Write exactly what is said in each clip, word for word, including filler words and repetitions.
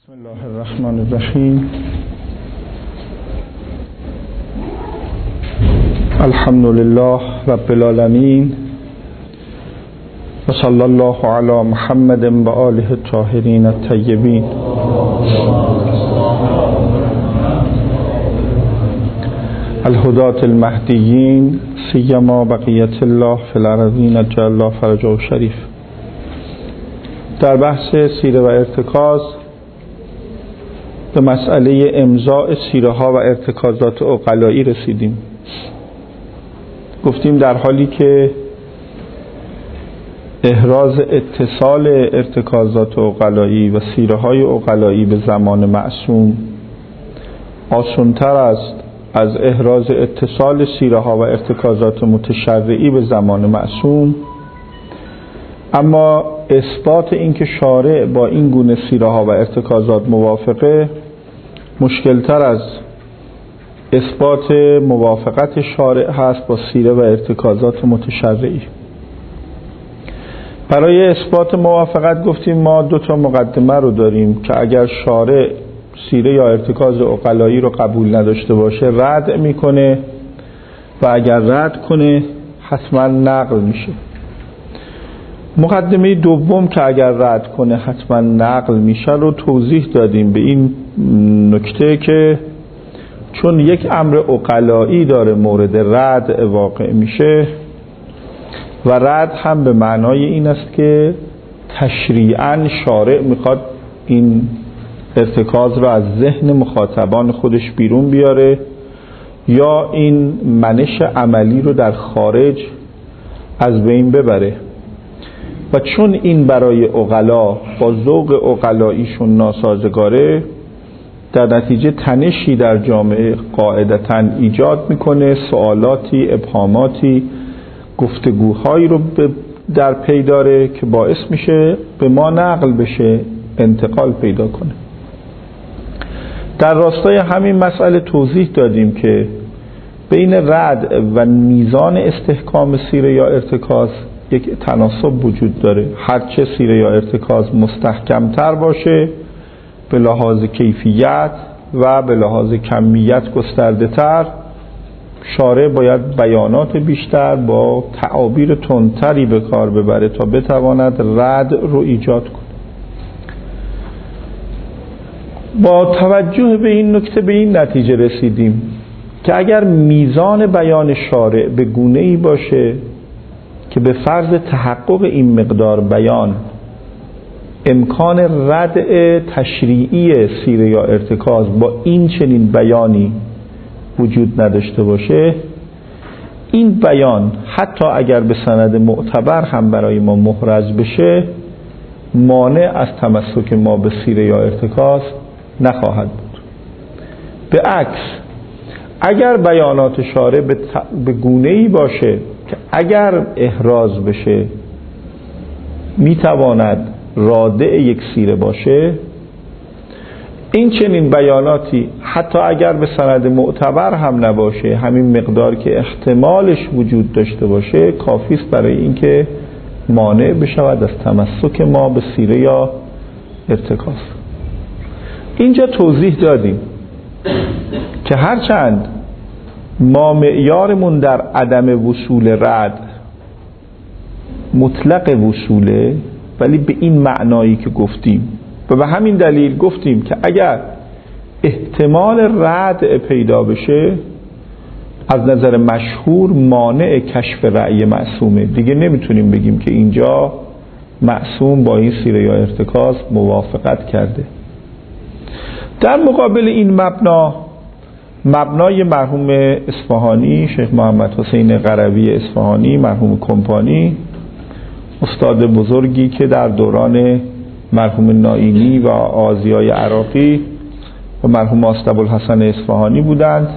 بسم الله الرحمن الرحیم. الحمد لله رب العالمین و صلی الله علی محمد و آله الطاهرین الطیبین. الهداة المهدیین سیما بقیت الله فی الارضین عجل الله فرجه شریف. در بحث سیره و ارتکاز به مسئله امضاء سیره ها و ارتکازات عقلایی رسیدیم. گفتیم در حالی که احراز اتصال ارتکازات عقلایی و سیره های عقلایی به زمان معصوم آسان‌تر است از احراز اتصال سیره ها و ارتکازات متشرعی به زمان معصوم، اما اثبات این که شارع با این گونه سیره ها و ارتکازات موافقه مشکلتر از اثبات موافقت شارع هست با سیره و ارتکازات متشرعی. برای اثبات موافقت گفتیم ما دو تا مقدمه رو داریم که اگر شارع سیره یا ارتکاز عقلایی رو قبول نداشته باشه رد میکنه و اگر رد کنه حتما نقل میشه. مقدمه دوم که اگر رد کنه حتما نقل میشه رو توضیح دادیم به این نکته که چون یک امر عقلایی داره مورد رد واقع میشه و رد هم به معنای این است که تشریعاً شارع میخواد این ارتکاز رو از ذهن مخاطبان خودش بیرون بیاره یا این منش عملی رو در خارج از بین ببره، و چون این برای عقلا با ذوق عقلاییشون ناسازگاره در نتیجه تنشی در جامعه قاعدتاً ایجاد میکنه، سوالاتی، ابهاماتی، گفتگوهایی رو در پی داره که باعث میشه به ما نقل بشه، انتقال پیدا کنه. در راستای همین مسئله توضیح دادیم که بین رد و میزان استحکام سیره یا ارتکاز یک تناسب وجود داره. هرچه سیره یا ارتکاز مستحکمتر باشه به لحاظ کیفیت و به لحاظ کمیت گسترده تر، شارع باید بیانات بیشتر با تعابیر تندتری به کار ببره تا بتواند رد رو ایجاد کنه. با توجه به این نکته به این نتیجه رسیدیم که اگر میزان بیان شارع به گونه‌ای باشه که به فرض تحقق این مقدار بیان امکان ردع تشریعی سیره یا ارتکاز با این چنین بیانی وجود نداشته باشه، این بیان حتی اگر به سند معتبر هم برای ما محرز بشه مانع از تمسک ما به سیره یا ارتکاز نخواهد بود. به عکس اگر بیانات شارع به, ت... به گونه‌ای باشه که اگر احراز بشه میتواند رادع یک سیره باشه، این چنین بیاناتی حتی اگر به سند معتبر هم نباشه همین مقدار که احتمالش وجود داشته باشه کافی است برای اینکه مانع بشود از تمسک ما به سیره یا ارتکاز. اینجا توضیح دادیم که هرچند ما معیارمون در عدم وصول رد مطلق وصوله، ولی به این معنایی که گفتیم و به همین دلیل گفتیم که اگر احتمال رد پیدا بشه از نظر مشهور مانع کشف رأی معصومه. دیگه نمیتونیم بگیم که اینجا معصوم با این سیره یا ارتکاز موافقت کرده. در مقابل این مبنا مبنای مرحوم اصفهانی شیخ محمد حسین قروی اصفهانی، مرحوم کمپانی، استاد بزرگی که در دوران مرحوم نائینی و آزیای عراقی و مرحوم آستابالحسن اصفهانی بودند،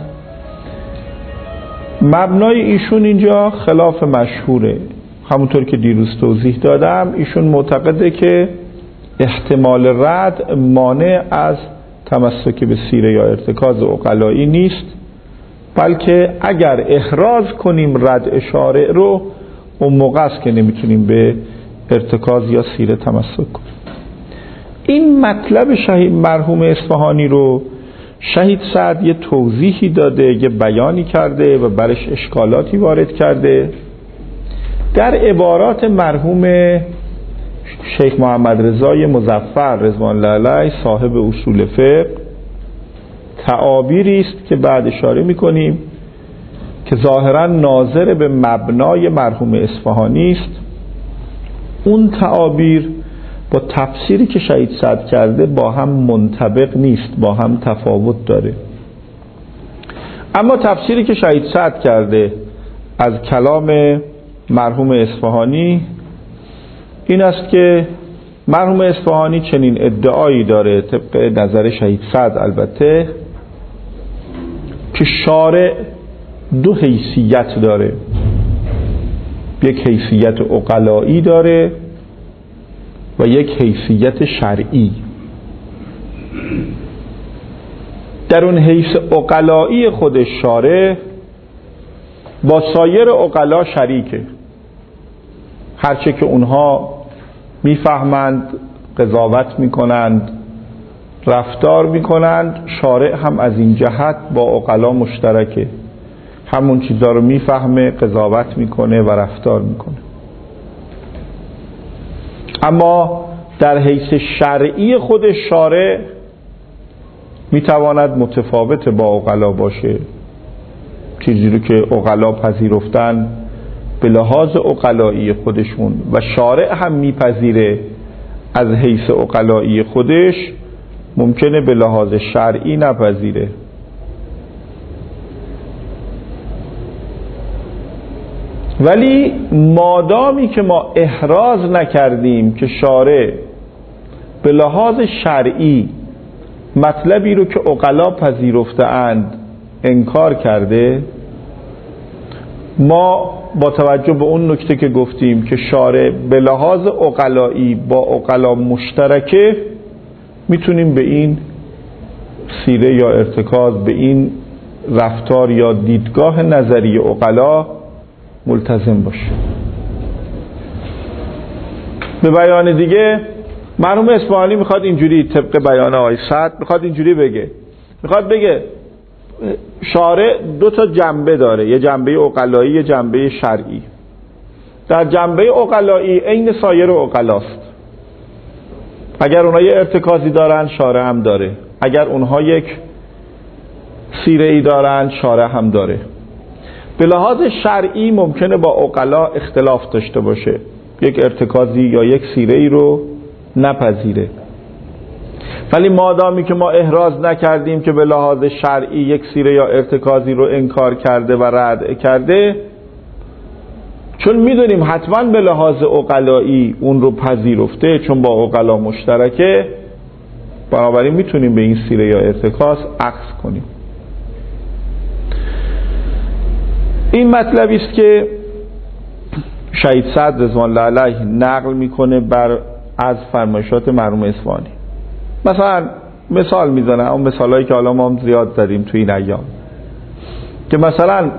مبنای ایشون اینجا خلاف مشهوره. همونطور که دیروز توضیح دادم ایشون معتقده که احتمال رد مانع از تمسک به سیره یا ارتکاز عقلایی نیست، بلکه اگر احراز کنیم رد شارع رو اون موقع است که نمیتونیم به ارتکاز یا سیره تمسک کنیم. این مطلب شهید مرحوم اصفهانی رو شهید سعد یه توضیحی داده، یه بیانی کرده و برش اشکالاتی وارد کرده. در عبارات مرحوم شیخ محمد رضای مظفر رضوان الله علیه صاحب اصول فقه تعابیری است که بعد اشاره می‌کنیم که ظاهراً ناظر به مبنای مرحوم اصفهانی است. اون تعابیر با تفسیری که شهید سعد کرده با هم منطبق نیست، با هم تفاوت داره. اما تفسیری که شهید سعد کرده از کلام مرحوم اصفهانی این است که مرحوم اصفهانی چنین ادعایی داره، طبق نظر شهید سعد البته، که شارع دو حیثیت داره، یک حیثیت عقلایی داره و یک حیثیت شرعی. در اون حیث عقلایی خود شارع با سایر عقلا شریکه، هرچه که اونها میفهمند قضاوت میکنند رفتار میکنند، شارع هم از این جهت با عقلا مشترکه، همون چیزا رو میفهمه، قضاوت میکنه و رفتار میکنه. اما در حیث شرعی خود شارع میتواند متفاوت با عقلا باشه، چیزی رو که عقلا پذیرفتن به لحاظ عقلایی خودشون و شارع هم میپذیره از حیث عقلایی خودش، ممکنه به لحاظ شرعی نپذیره. ولی مادامی که ما احراز نکردیم که شارع به لحاظ شرعی مطلبی رو که عقلا پذیرفته اند انکار کرده، ما با توجه به اون نکته که گفتیم که شارع به لحاظ عقلایی با عقلا مشترکه، میتونیم به این سیره یا ارتکاز، به این رفتار یا دیدگاه نظری عقلا ملتزم باشه. به بیان دیگه مرحوم اصفهانی میخواد اینجوری، طبق بیان آقای سعد میخواد اینجوری بگه، میخواد بگه شارع دو تا جنبه داره، یه جنبه عقلایی، یه جنبه شرعی. در جنبه عقلایی عین سایر عقلاست، اگر اونها یه ارتکازی دارن شارع هم داره، اگر اونها یک سیره‌ای دارن شارع هم داره. به لحاظ شرعی ممکنه با عقلا اختلاف داشته باشه، یک ارتکازی یا یک سیره‌ای رو نپذیره، ولی مادامی که ما احراز نکردیم که به لحاظ شرعی یک سیره یا ارتکازی رو انکار کرده و رد کرده، چون میدونیم حتما به لحاظ عقلایی اون رو پذیرفته، چون با عقلا مشترکه، بنابراین میتونیم به این سیره یا ارتکاز عکس کنیم. این مطلبی است که شهید سعد رضوان الله علیه نقل میکنه بر از فرمایشات مرحوم اصفهانی. مثلا مثال میزنه، اون مثالایی که حالا ما هم زیاد زدیم تو این ایام، که مثلا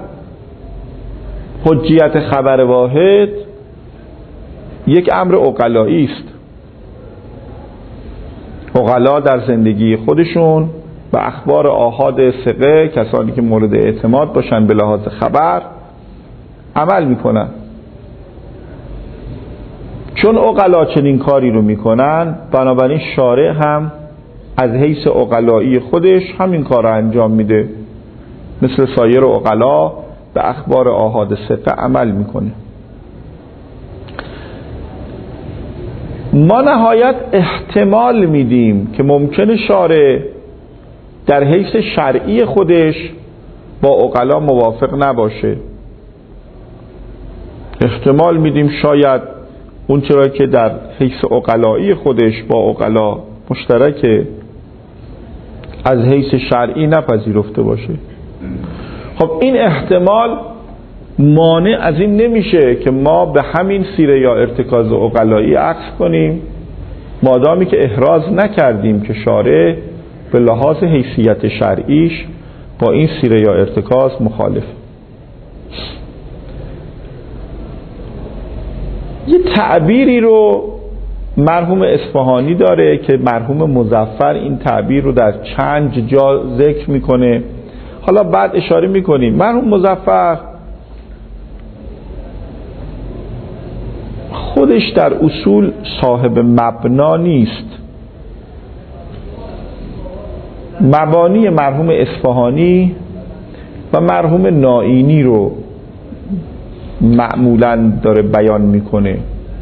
حجیت خبر واحد یک امر عقلایی است. عقلا در زندگی خودشون به اخبار آحاد ثقه، کسانی که مورد اعتماد باشن به لحاظ خبر، عمل میکنن. چون عقلا چنین کاری رو میکنن، بنابراین شارع هم از حیث عقلایی خودش همین کار رو انجام میده، مثل سایر عقلا به اخبار آحاد ثقه عمل میکنه. ما نهایت احتمال میدیم که ممکنه شارع در حیث شرعی خودش با عقلا موافق نباشه. احتمال میدیم شاید اون چرا که در حیث عقلایی خودش با عقلا مشترکه، از حیث شرعی نپذیرفته باشه. خب این احتمال مانع از این نمیشه که ما به همین سیره یا ارتکاز عقلایی عکس کنیم، مادامی که احراز نکردیم که شارع به لحاظ حیثیت شرعیش با این سیره یا ارتکاز مخالف. یه تعبیری رو مرحوم اصفهانی داره که مرحوم مظفر این تعبیر رو در چند جا ذکر میکنه. حالا بعد اشاره میکنیم. مرحوم مظفر خودش در اصول صاحب مبنا نیست. مبانی مرحوم اصفهانی و مرحوم نائینی رو معمولاً داره بیان میکنه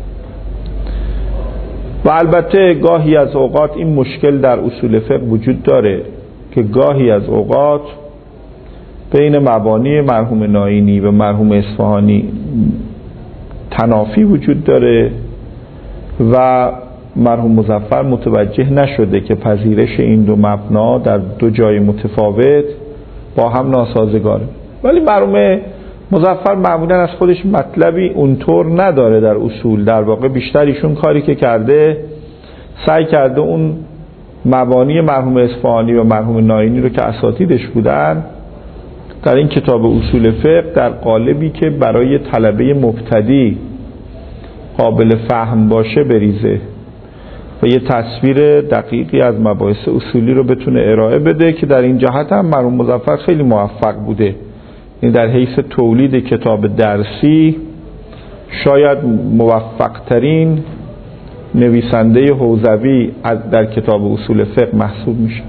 و البته گاهی از اوقات این مشکل در اصول فقه وجود داره که گاهی از اوقات بین مبانی مرحوم نائینی و مرحوم اصفهانی تنافی وجود داره و مرحوم مظفر متوجه نشده که پذیرش این دو مبنا در دو جای متفاوت با هم ناسازگاره. ولی مرحوم مظفر معمولا از خودش مطلبی اونطور نداره در اصول. در واقع بیشتر ایشون کاری که کرده سعی کرده اون مبانی مرحوم اصفهانی و مرحوم نائینی رو که اساتیدش بودن در این کتاب اصول فقه در قالبی که برای طلبه مبتدی قابل فهم باشه بریزه و یه تصویر دقیقی از مباحث اصولی رو بتونه ارائه بده که در این جهت هم مرحوم مظفر خیلی موفق بوده. این در حیث تولید کتاب درسی شاید موفق ترین نویسنده حوزوی در کتاب اصول فقه محسوب میشه.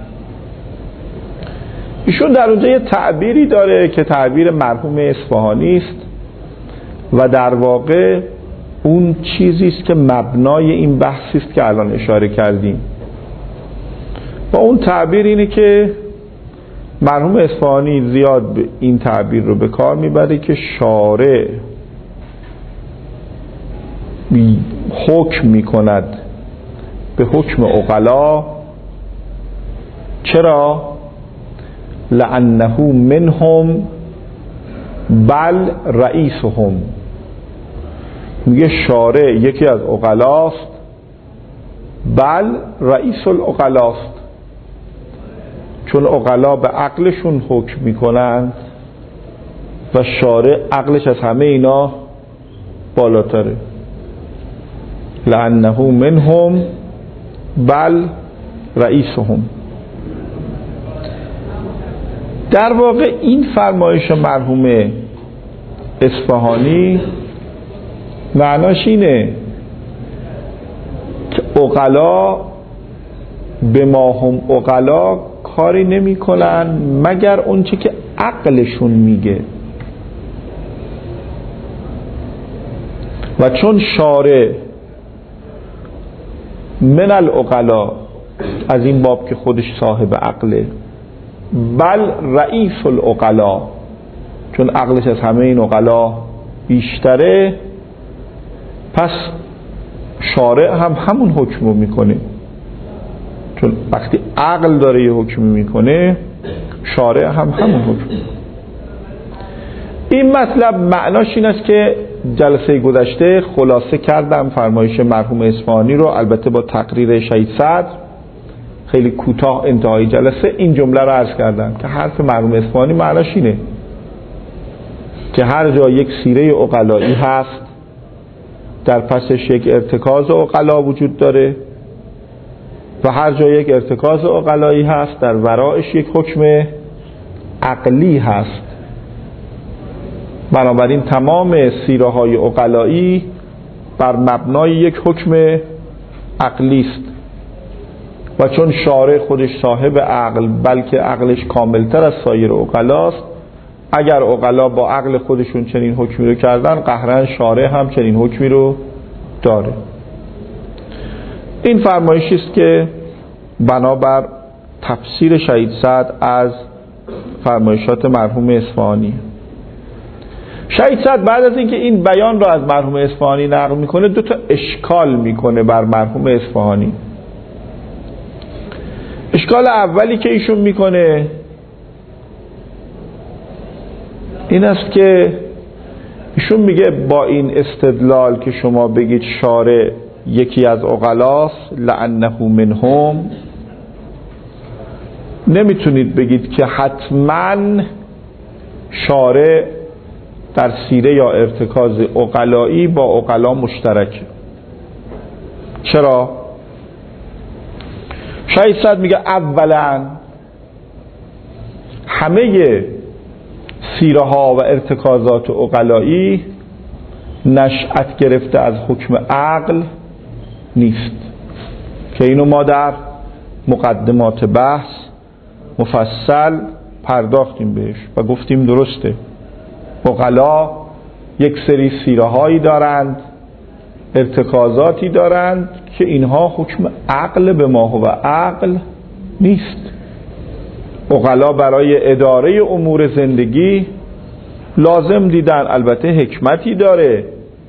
ایشون در اونجا یه تعبیری داره که تعبیر مرحوم اصفهانی است و در واقع اون چیزی است که مبنای این بحثی است که الان اشاره کردیم. و اون تعبیر اینه که مرحوم اصفهانی زیاد این تعبیر رو به کار میبره که شارع حکم میکند به حکم عقلا. چرا؟ لأنه منهم بل رئیسهم. میگه شارع یکی از عقلاست، بل رئیس العقلاست، چون عقلا به عقلشون حکم میکنند و شارع عقلش از همه اینا بالاتره. لأنه منهم بل رئیسهم. در واقع این فرمایش مرحوم اصفهانی معناش اینه که عقلا به ما هم عقلا کاری نمی کنن مگر اونچه که عقلشون میگه و چون شارع من العقلا از این باب که خودش صاحب عقله، بل رئیس العقلا چون عقلش از همه این عقلا بیشتره، پس شارع هم همون حکم رو میکنه. چون وقتی عقل داره یه حکمی میکنه شارع هم همون حکم. این مطلب معناش این است که جلسه گذشته خلاصه کردم فرمایش مرحوم اصفهانی رو، البته با تقریر شهید صدر خیلی کوتاه انتهای جلسه این جمله رو عرض کردم که حرف مرحوم اصفهانی معناش اینه که هر جا یک سیره عقلایی هست در پسش یک ارتکاز عقلا وجود داره و هر جا یک ارتکاز عقلایی هست در ورایش یک حکم عقلی هست. بنابراین تمام سیره های عقلایی بر مبنای یک حکم عقلی است و چون شارع خودش صاحب عقل بلکه عقلش کاملتر از سایر عقلاست، اگر عقلا با عقل خودشون چنین حکمی رو کردن قهرن شارع هم چنین حکمی رو داره. این فرمایشی است که بنابر تفسیر شهید صدر از فرمایشات مرحوم اصفهانی. شهید صدر بعد از اینکه این بیان را از مرحوم اصفهانی نقل میکنه دو تا اشکال میکنه بر مرحوم اصفهانی. اشکال اولی که ایشون میکنه این است که ایشون میگه با این استدلال که شما بگید شارع یکی از عقلاست لأنه منهم، نمیتونید بگید که حتما شارع در سیره یا ارتکاز عقلایی با عقلا مشترکه. چرا؟ شاید صد میگه اولا همه سیره ها و ارتکازات عقلایی نشأت گرفته از حکم عقل نیست که اینو ما در مقدمات بحث مفصل پرداختیم بهش و گفتیم درسته. عقلا یک سری سیره هایی دارند، ارتکازاتی دارند که اینها حکم عقل به ما و عقل نیست. عقلا برای اداره امور زندگی لازم دیدن البته حکمتی داره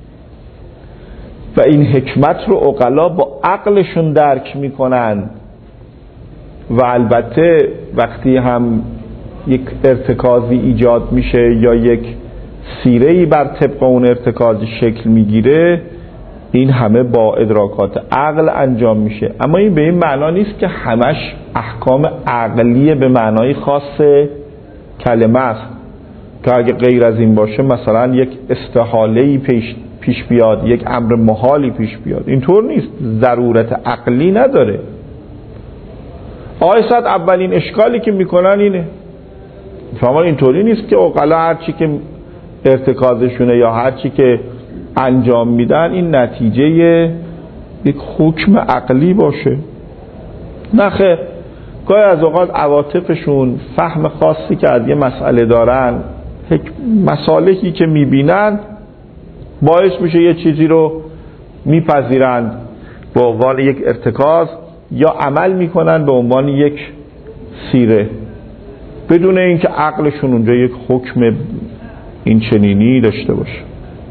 و این حکمت رو عقلا با عقلشون درک میکنن و البته وقتی هم یک ارتکازی ایجاد میشه یا یک سیره‌ای بر طبق اون ارتکازی شکل میگیره این همه با ادراکات عقل انجام میشه، اما این به این معنا نیست که همش احکام عقلیه به معنای خاص کلمه است که اگه غیر از این باشه مثلا یک استحاله‌ای پیش پیش بیاد، یک امر محالی پیش بیاد. اینطور نیست، ضرورت عقلی نداره. آیه صد اولین اشکالی که میکنن اینه، شما اینطوری نیست که عقلا هر چی که ارتکازشونه یا هر چی که انجام میدن این نتیجه یک حکم عقلی باشه. نه خیر، گاهی از اوقات عواطفشون فهم خاصی که از یه مسئله دارن، مصالحی که میبینن باعث میشه یه چیزی رو میپذیرند به عنوان یک ارتکاز یا عمل میکنن به عنوان یک سیره بدون اینکه عقلشون اونجا یک حکم این چنینی داشته باشه.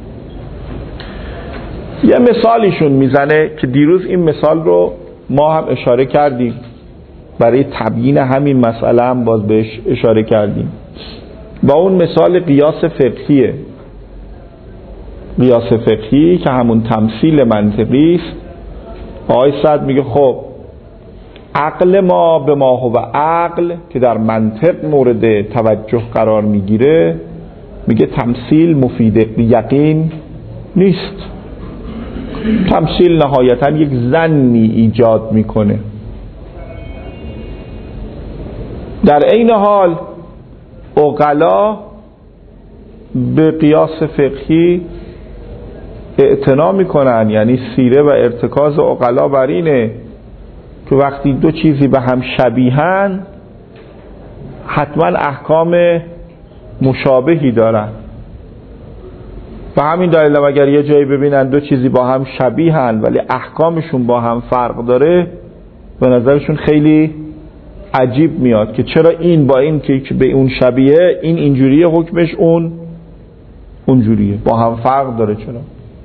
یه مثالیشون میزنه که دیروز این مثال رو ما هم اشاره کردیم، برای تبیین همین مسئله هم باز بهش اشاره کردیم. با اون مثال قیاس فقهیه، قیاس فقهی که همون تمثیل منطقی است. آقای سعد میگه خب عقل ما به ما هو عقل که در منطق مورد توجه قرار میگیره، میگه تمثیل مفید یقین نیست. تمثیل نهایتا یک ظنی ایجاد میکنه. در عین حال عقلا به قیاس فقهی اعتنا میکنن، یعنی سیره و ارتکاز عقلا بر اینه که وقتی دو چیزی به هم شبیهن حتما احکام مشابهی دارن. و همین دلیل اگر یه جایی ببینن دو چیزی با هم شبیهن ولی احکامشون با هم فرق داره، به نظرشون خیلی عجیب میاد که چرا این با این که به اون شبیه، این اینجوریه حکمش، اون اونجوریه، با هم فرق داره چرا؟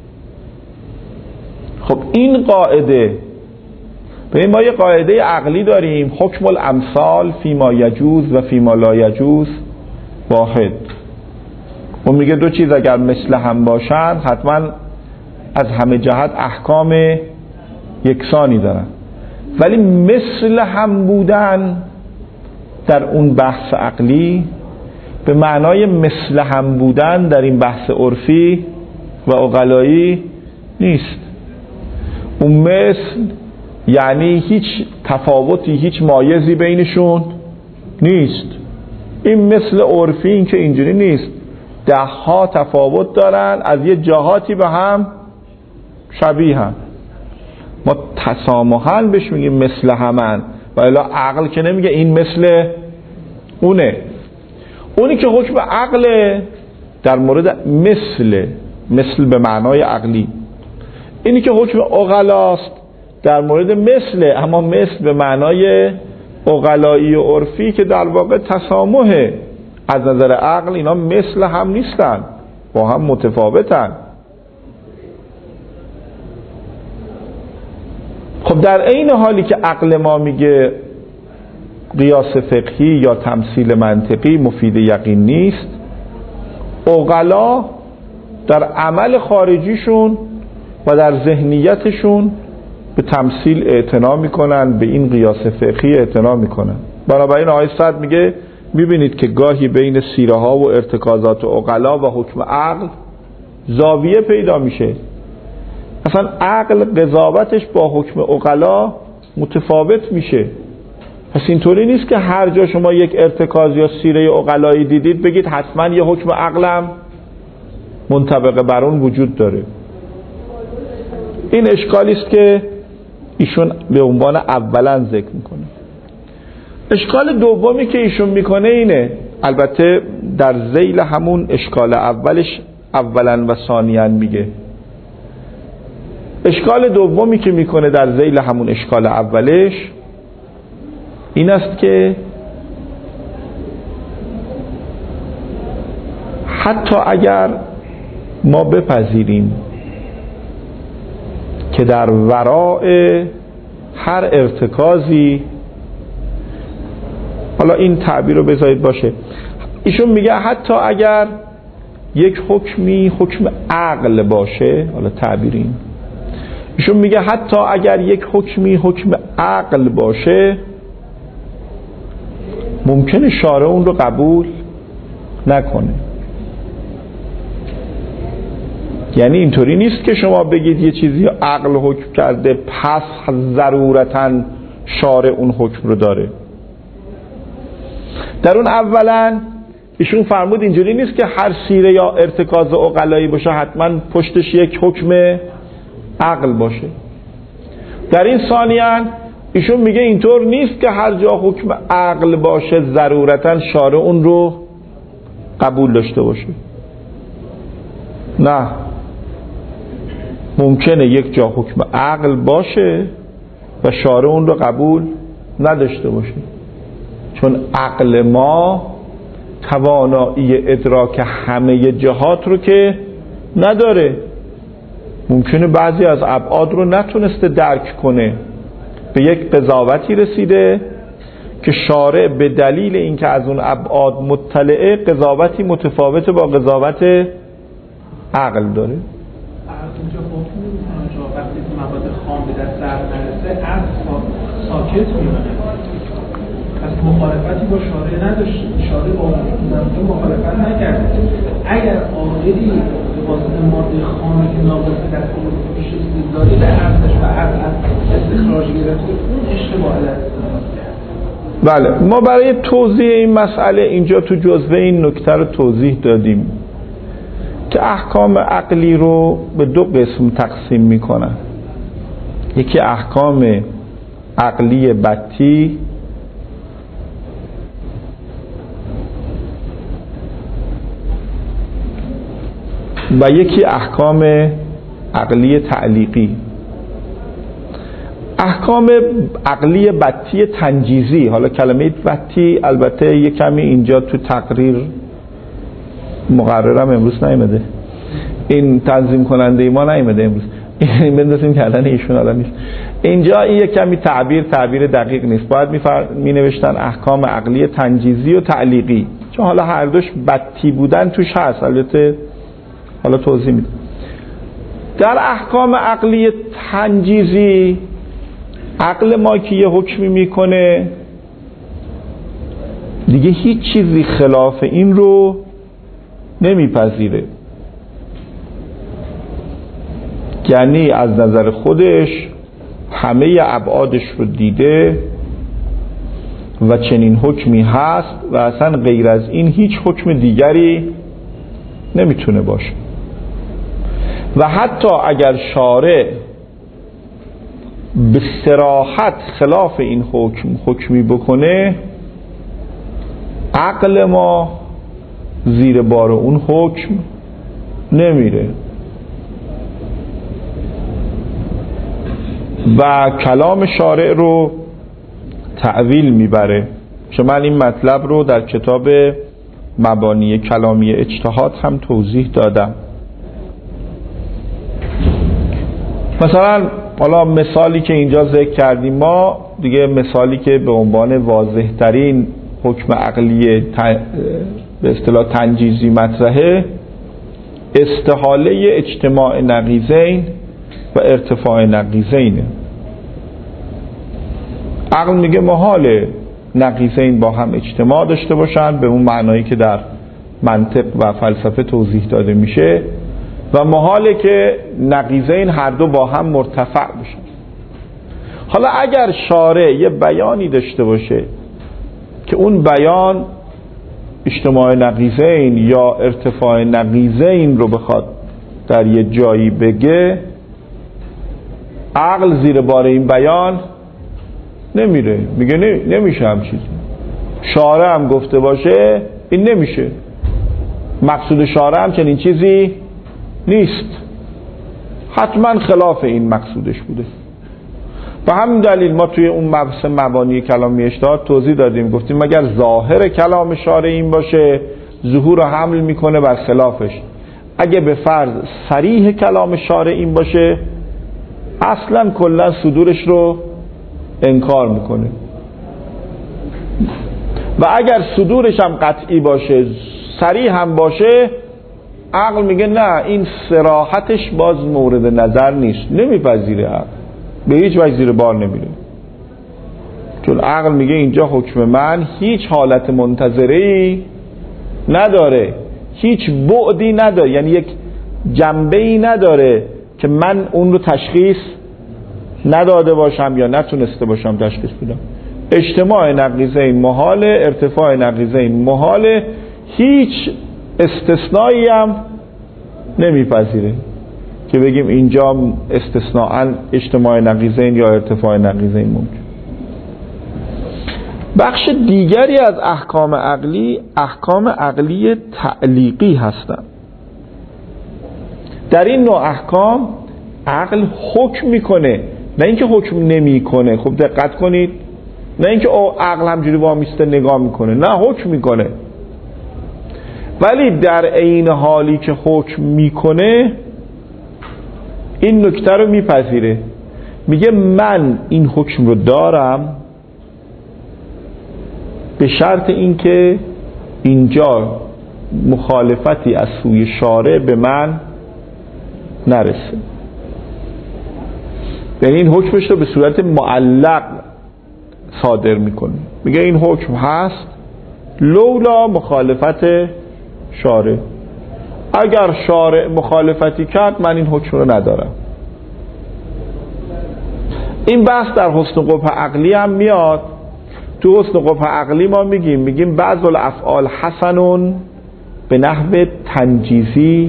خب این قاعده، به ما یه قاعده عقلی داریم، حکم الامثال فیما یجوز و فیما لا یجوز واحد. اون میگه دو چیز اگر مثل هم باشن حتما از همه جهت احکام یکسانی دارن، ولی مثل هم بودن در اون بحث عقلی به معنای مثل هم بودن در این بحث عرفی و عقلایی نیست. اون مثل یعنی هیچ تفاوتی، هیچ مایزی بینشون نیست. این مثل عرفی این که اینجوری نیست، ده ها تفاوت دارن، از یه جهاتی به هم شبیه هم. ما تسامحاً بهش میگیم مثل همن، ولی عقل که نمیگه این مثل اونه. اونی که حکم عقل در مورد مثل، مثل به معنای عقلی، اینی که حکم عقلاست در مورد مثل، اما مثل به معنای عقلایی و عرفی که در واقع تسامحه. از نظر عقل اینا مثل هم نیستن، با هم متفاوتن. خب در عین حالی که عقل ما میگه قیاس فقهی یا تمثیل منطقی مفید یقین نیست، عقلا در عمل خارجیشون و در ذهنیتشون به تمثیل اعتنا میکنن، به این قیاس فقهی اعتنا میکنن. بنابراین آیه صد میگه میبینید که گاهی بین سیره ها و ارتکازات عقلا و حکم عقل زاویه پیدا میشه اصلا عقل قضاوتش با حکم عقلا متفاوت میشه. پس اینطوری نیست که هر جا شما یک ارتکاز یا سیره عقلایی دیدید بگید حتما یه حکم عقلم منطبق بر اون وجود داره. این اشکالی است که ایشون به عنوان اولا ذکر میکنه. اشکال دومی که ایشون میکنه اینه، البته در ذیل همون اشکال اولش اولا و ثانیا میگه. اشکال دومی که میکنه در ذیل همون اشکال اولش این است که حتی اگر ما بپذیریم که در وراء هر ارتکازی، حالا این تعبیر رو بذارید باشه، ایشون میگه حتی اگر یک حکمی حکم عقل باشه، حالا تعبیرین ایشون میگه حتی اگر یک حکمی حکم عقل باشه ممکنه شارع اون رو قبول نکنه. یعنی اینطوری نیست که شما بگید یه چیزی عقل حکم کرده پس ضرورتاً شارع اون حکم رو داره. در اون اولا ایشون فرمود اینجوری نیست که هر سیره یا ارتکاز عقلایی باشه حتما پشتش یک حکم عقل باشه. در این ثانیاً ایشون میگه اینطور نیست که هر جا حکم عقل باشه ضرورتاً شارع اون رو قبول داشته باشه. نه، ممکنه یک جا حکم عقل باشه و شارع اون رو قبول نداشته باشه، چون عقل ما توانایی ادراک همه جهات رو که نداره. ممکنه بعضی از ابعاد رو نتونسته درک کنه، به یک قضاوتی رسیده که شارع به دلیل اینکه از اون ابعاد مطلعه قضاوتی متفاوت با قضاوت عقل داره. اینجا حکم می‌کنه وقتی که مواد خام به دست نرسه از ساکت میمونه، پس مخالفتی با شارع نداشت، شارع با اون مخالفت نکرد. اگر عاقلی واسه ماده خامی که ناقصه در پیش استدلالی به ارزش و عقل استخراج گرفته اون اشتباه است. بله، ما برای توضیح این مسئله اینجا تو جزوه این نکته رو توضیح دادیم که احکام عقلی رو به دو قسم تقسیم میکنن. یکی احکام عقلی بطی و یکی احکام عقلی تعلیقی. احکام عقلی بطی تنجیزی، حالا کلمه بطی البته یک کمی اینجا تو تقریر مقررم امروز نیامده، این تنظیم کننده ما نیامده امروز، این بندازیم کردن ایشون حالا نیست اینجا. این یک کمی تعبیر تعبیر دقیق نیست، باید می نوشتن احکام عقلی تنجیزی و تعلیقی، چون حالا هر دوش بطی بودن توش هست. البته حالا توضیح میدم. در احکام عقلی تنجیزی عقل ما که یه حکمی میکنه دیگه هیچ چیزی خلاف این رو نمیپذیره، یعنی از نظر خودش همه ابعادش رو دیده و چنین حکمی هست و اصلا غیر از این هیچ حکم دیگری نمیتونه باشه. و حتی اگر شارع به صراحت خلاف این حکم حکمی بکنه عقل ما زیر بار اون حکم نمیره و کلام شارع رو تعویل میبره. چون من این مطلب رو در کتاب مبانی کلامی اجتهاد هم توضیح دادم. مثلا حالا مثالی که اینجا ذکر کردیم ما دیگه، مثالی که به عنوان واضح ترین حکم عقلی به اصطلاح تنجیزی مطرحه، استحاله اجتماع نقیضین و ارتفاع نقیضینه. عقل میگه محاله نقیضین با هم اجتماع داشته باشن به اون معنایی که در منطق و فلسفه توضیح داده میشه، و محاله که نقیضین هر دو با هم مرتفع بشن. حالا اگر شارع یه بیانی داشته باشه که اون بیان اجتماع نقیضین یا ارتفاع نقیضین رو بخواد در یه جایی بگه، عقل زیر بار این بیان نمیره، میگه نمیشه هم چیزی. شارع هم گفته باشه این نمیشه، مقصود شارع هم چنین چیزی نیست، حتما خلاف این مقصودش بوده. و همین دلیل ما توی اون مبحث مبانی کلامی اجتهاد توضیح دادیم، گفتیم اگر ظاهر کلام شارع این باشه ظهور رو حمل میکنه بر خلافش، اگه به فرض صریح کلام شارع این باشه اصلا کلا صدورش رو انکار میکنه. و اگر صدورش هم قطعی باشه، صریح هم باشه، عقل میگه نه این صراحتش باز مورد نظر نیست، نمیپذیره، عقل به هیچ وجه زیر بار نمیره. چون عقل میگه اینجا حکم من هیچ حالت منتظری نداره، هیچ بعدی نداره، یعنی یک جنبه‌ای نداره که من اون رو تشخیص نداده باشم یا نتونسته باشم تشخیص بدم. اجتماع نقیضین محاله، ارتفاع نقیضین محاله، هیچ استثنایی هم نمیپذیره که بگیم اینجا استثناءً اجتماع نقیضین یا ارتفاع نقیضین ممکن. بخش دیگری از احکام عقلی احکام عقلی تعلیقی هستند. در این نوع احکام عقل حکم میکنه، نه اینکه حکم نمیکنه. خب دقت کنید، نه اینکه عقل همجوری وامیسته نگاه میکنه، نه حکم میکنه، ولی در عین حالی که حکم میکنه این نکته رو میپذیره، میگه من این حکم رو دارم به شرط اینکه اینجا مخالفتی از سوی شارع به من نرسه. یعنی این حکمش رو به صورت معلق صادر میکنه، میگه این حکم هست لولا مخالفت شارع، اگر شارع مخالفتی کرد من این حکم رو ندارم. این بحث در حسن قبح عقلی هم میاد. تو حسن قبح عقلی ما میگیم میگیم بعض الافعال حسنون به نحو تنجیزی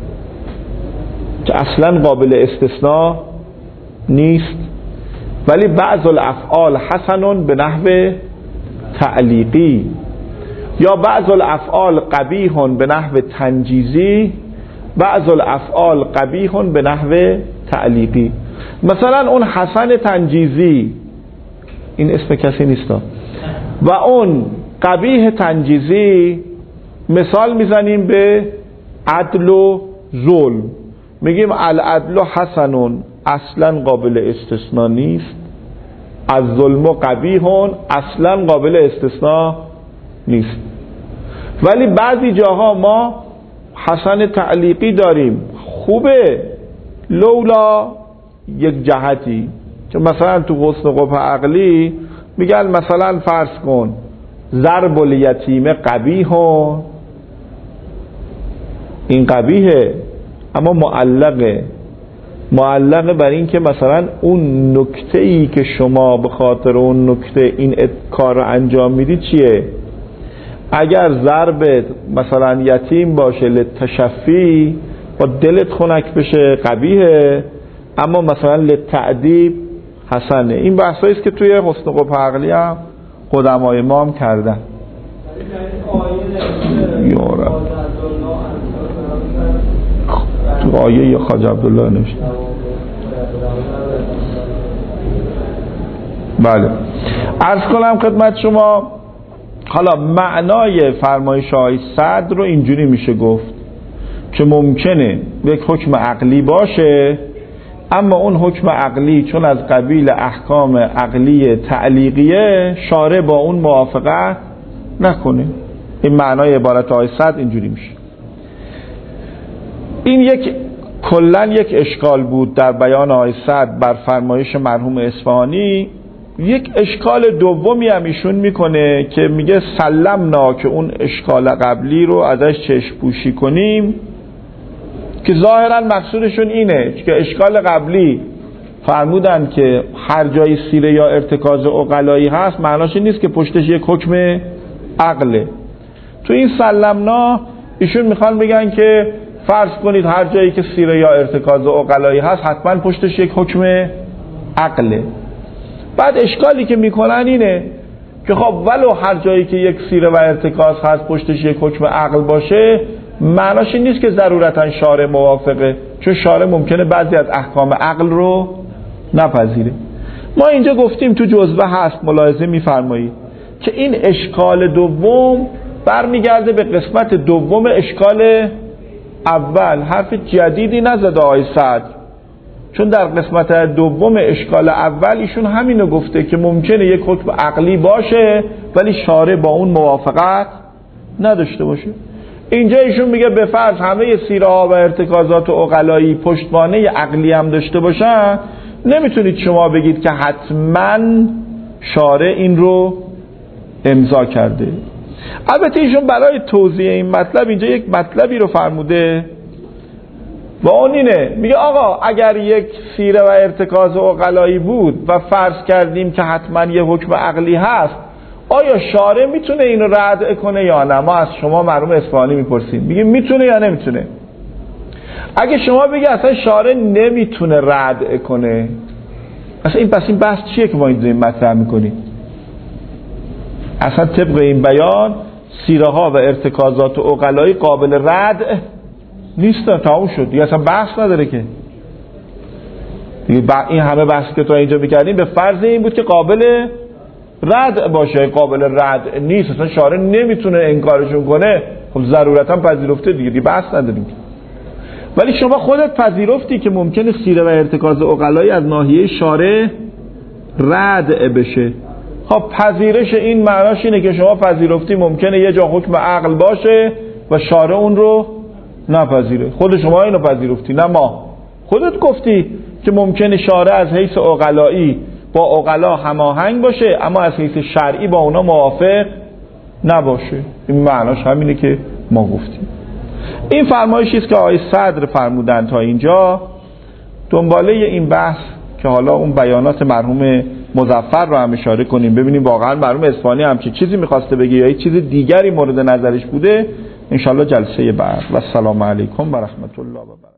که اصلا قابل استثناء نیست، ولی بعض الافعال حسنون به نحو تعلیقی، یا بعض الافعال قبیح به نحو تنجیزی، بعض الافعال قبیح به نحو تعلیقی. مثلا اون حسن تنجیزی این اسم کسی نیست و اون قبیح تنجیزی مثال میزنیم به عدل و ظلم، میگیم العدل حسنون اصلا قابل استثناء نیست، از ظلم و قبیحون اصلا قابل استثناء نیست. ولی بعضی جاها ما حسن تعلیقی داریم، خوبه لولا یک جهتی، که مثلا تو حسن قبح عقلی میگن مثلا فرض کن ضرب الیتیم قبیح، این قبیحه اما معلقه، معلقه بر این که مثلا اون نکته ای که شما به خاطر اون نکته این کار رو انجام میدی چیه؟ اگر ضربت مثلا یتیم باشه لتشفی با دلت خنک بشه قبیحه، اما مثلا لتعدیب حسنه. این بحثایی است که توی حسن قبح عقلی هم قدمای ما هم کردن. یارب تو آیه یا خواجه عبدالله نوشته. بله عرض کنم خدمت شما، حالا معنای فرمایش آقای صدر رو اینجوری میشه گفت که ممکنه یک حکم عقلی باشه، اما اون حکم عقلی چون از قبیل احکام عقلی تعلیقیه شارع با اون موافقت نکنه. این معنای عبارت آقای صدر اینجوری میشه. این یک کلن یک اشکال بود در بیان آقای صدر بر فرمایش مرحوم اصفهانی. یک اشکال دومی هم ایشون میکنه که میگه سلمنا که اون اشکال قبلی رو ازش چشم پوشی کنیم، که ظاهرا مقصودشون اینه که اشکال قبلی فرمودن که هر جای سیره یا ارتکاز عقلایی هست معناش این نیست که پشتش یک حکم عقله. تو این سلمنا ایشون میخوان بگن که فرض کنید هر جایی که سیره یا ارتکاز عقلایی هست حتما پشتش یک حکم عقله. بعد اشکالی که میکنن اینه که خب ولو هر جایی که یک سیره و ارتکاز هست پشتش یک حکم عقل باشه معناش این نیست که ضرورتا شارع موافقه، چون شارع ممکنه بعضی از احکام عقل رو نپذیره. ما اینجا گفتیم تو جزوه هست ملاحظه میفرمایید که این اشکال دوم برمیگرده به قسمت دوم اشکال اول. حرف جدیدی نزده آقای صدر، چون در قسمت دوم اشکال اول ایشون همینو گفته که ممکنه یک حکم عقلی باشه ولی شارع با اون موافقت نداشته باشه. اینجا ایشون میگه به فرض همه سیره ها و ارتکازات و عقلایی پشتوانه عقلی هم داشته باشن، نمیتونید شما بگید که حتما شارع این رو امضا کرده. البته ایشون برای توضیح این مطلب اینجا یک مطلبی رو فرموده و اون اینه، میگه آقا اگر یک سیره و ارتکاز و عقلایی بود و فرض کردیم که حتما یه حکم عقلی هست، آیا شارع میتونه اینو رد کنه یا نه؟ ما از شما مرحوم اصفهانی میپرسیم، میگیم میتونه یا نمیتونه. اگه شما بگی اصلا شارع نمیتونه رد کنه، اصلا این پس این بحث چیه که ما این مطرح میکنیم؟ اصلا طبق این بیان سیره ها و ارتکازات و عقلایی قابل رد نیستن، تموم شد دیگه، اصلا بحث نداره که دیگه. این همه بحث که تو اینجا میکردیم به فرض این بود که قابل رد باشه، قابل رد نیست، اصلا شارع نمیتونه انکارشون کنه، خب ضرورتا پذیرفته دیگه، دیگه بحث نداریم. ولی شما خودت پذیرفتی که ممکنه سیره و ارتکاز عقلایی از ناحیه شارع رد بشه. خب پذیرش این معناش اینه که شما پذیرفتی ممکنه یه جا حکم عقل باشه و شارع اون رو نپذیره. خود شما اینو پذیرفتی، نه ما. خودت گفتی که ممکنه شارع از حیث عقلایی با عقلا هماهنگ باشه اما از حیث شرعی با اونا موافق نباشه. این معناش همینه که ما گفتیم. این فرمایشی است که آقای صدر فرمودن. تا اینجا دنباله این بحث که حالا اون بیانات مرحوم مظفر رو هم اشاره کنیم ببینیم واقعا مرحوم اصفهانی همچین چیزی میخواسته بگه یا یک چیز دیگری مورد نظرش بوده، انشالله جلسه بعد. و السلام علیکم و رحمت الله و برکاته.